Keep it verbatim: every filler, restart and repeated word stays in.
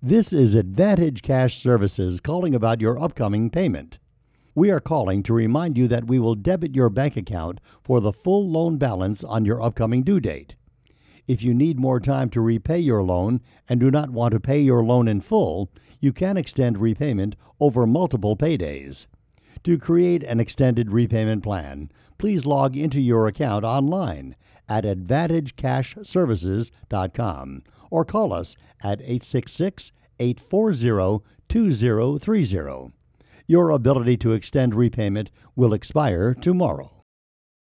This is Advantage Cash Services calling about your upcoming payment. We are calling to remind you that we will debit your bank account for the full loan balance on your upcoming due date. If you need more time to repay your loan and do not want to pay your loan in full, you can extend repayment over multiple paydays. To create an extended repayment plan, please log into your account online at advantage cash services dot com or call us at eight six six, eight four zero, two zero three zero. Your ability to extend repayment will expire tomorrow.